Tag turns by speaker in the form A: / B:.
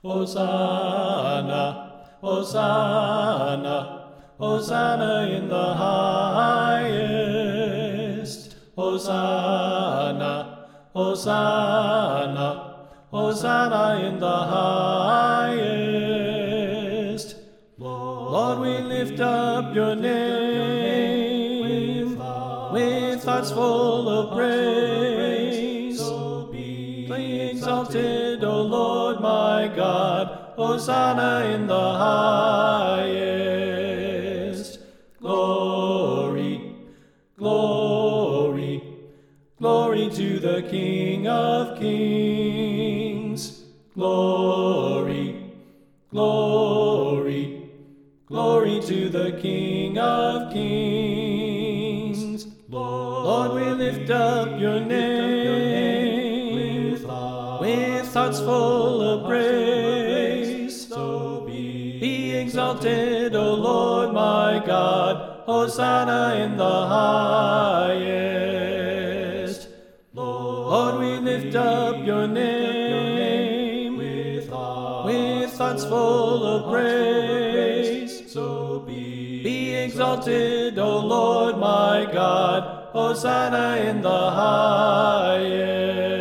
A: Hosanna, Hosanna, Hosanna in the highest. Hosanna, Hosanna, Hosanna in the highest. Lord, we lift up your name with hearts full of praise. Be exalted, O Lord my God, Hosanna in the highest. Glory, glory, glory to the King of kings. Glory, glory, glory to the King of kings. Lord, we lift up your name with hearts full of praise. Be exalted, O Lord my God, Hosanna in the highest. Lord, we lift up your name with hearts full of praise. Be exalted, O Lord my God, Hosanna in the highest.